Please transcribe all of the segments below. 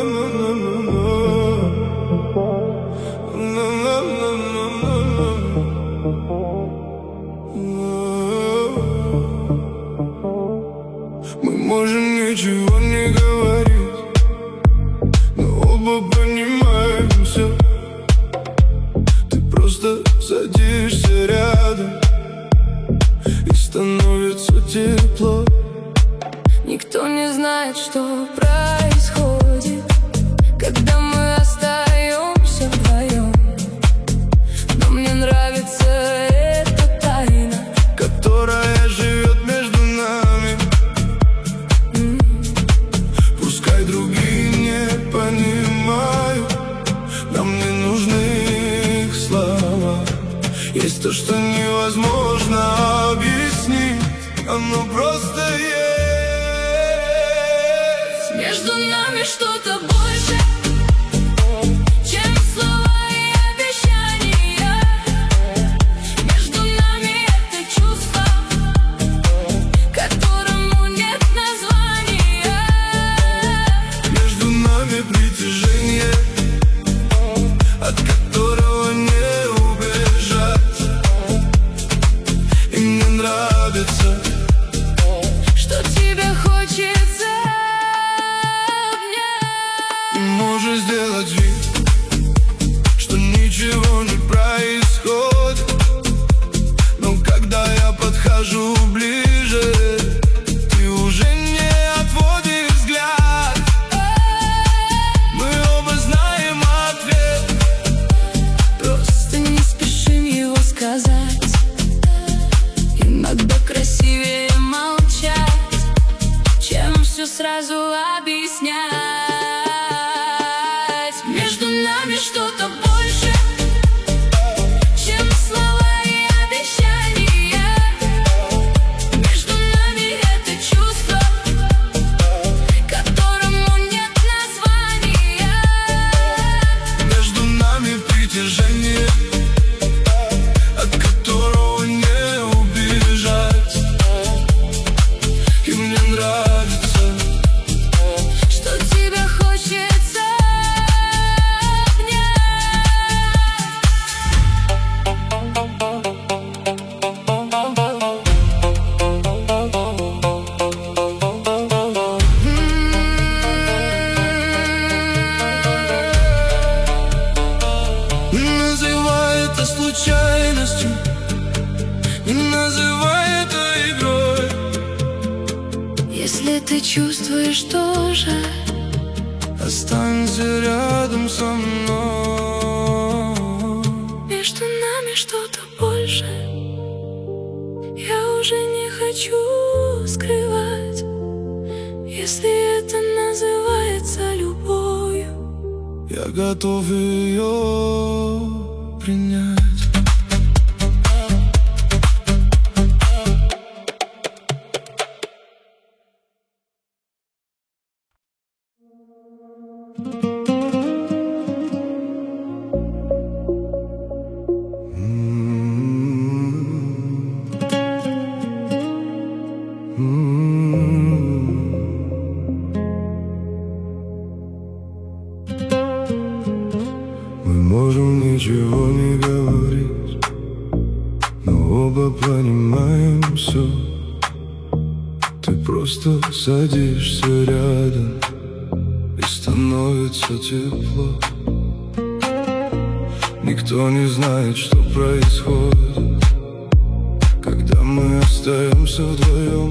Мы можем ничего не говорить, но оба понимаем все. Ты просто садишься рядом, и становится тепло. Никто не знает, что происходит, когда мы остаемся вдвоем. Но мне нравится эта тайна, которая живет между нами. Пускай другие не понимают, нам не нужны их слова. Есть то, что невозможно объяснить, оно просто есть. Между нами что-то больше, чем слова и обещания. Между нами это чувство, которому нет названия. Между нами притяжение, от которого не убежать. И мне нравится, что тебе хочется. Можешь сделать вид, что ничего не происходит, но когда я подхожу ближе, ты уже не отводишь взгляд. Мы оба знаем ответ, Просто не спешим его сказать. Иногда красивее молчать, чем все сразу объяснять. Между нами что-то больше, чем слова и обещания. Между нами это чувство, которому нет названия. между нами притяжение, от которого не убежать. И мне нравится, Что тебе хочется обнять. не называй это случайностью, не называй это игрой. Если ты чувствуешь тоже, Останься рядом со мной. между нами что-то больше. Я уже не хочу скрывать. Если это называется любовью, Я готов ее принять. Мы можем ничего не говорить, но оба понимаем все. Ты просто садишься рядом, и становится тепло. Никто не знает, что происходит, когда мы остаемся вдвоем.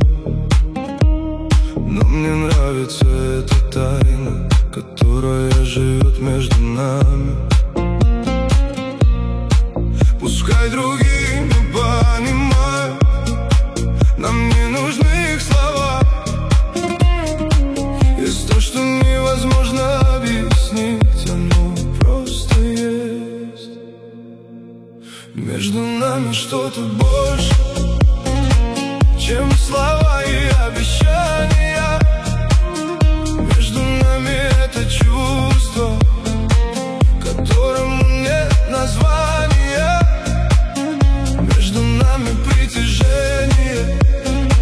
Но мне нравится эта тайна, которая живет между нами. Пускай другие не понимают, нам не нужны их слова. Есть то, что невозможно объяснить, оно просто есть. Между нами что-то больше, чем слова и обещания. Между нами это чувство, которому нет названия. Между нами притяжение,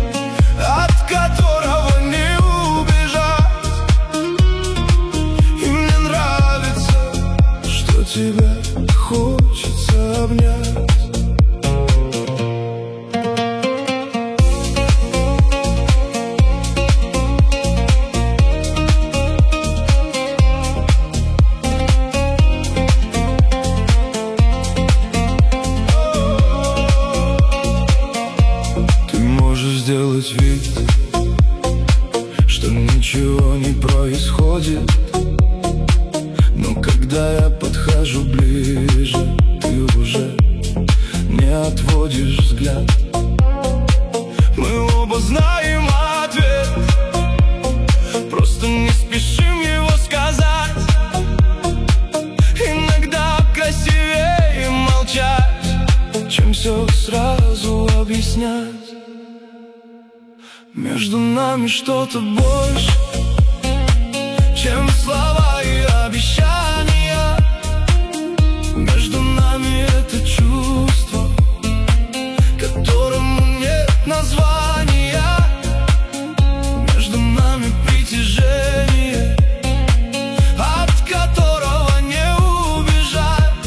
ничего не происходит. Но когда я подхожу ближе, ты уже не отводишь взгляд. Мы оба знаем ответ, просто не спешим его сказать. Иногда красивее молчать, чем все сразу объяснять. Между нами что-то больше, чем слова и обещания. Между нами это чувство, которому нет названия. Между нами притяжение, от которого не убежать.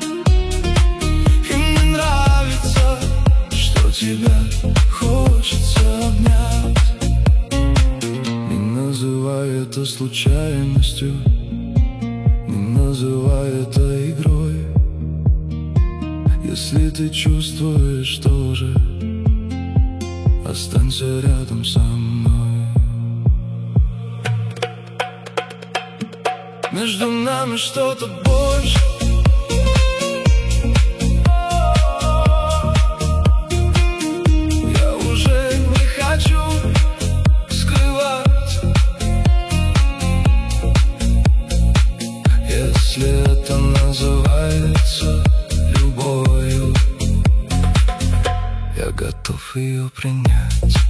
И мне нравится, что тебя хочется обнять. Не называй это случайностью, не называй это игрой. Если ты чувствуешь тоже, останься рядом со мной. Между нами что-то больше, я уже не хочу скрывать. Если это называется любовью, я готов ее принять.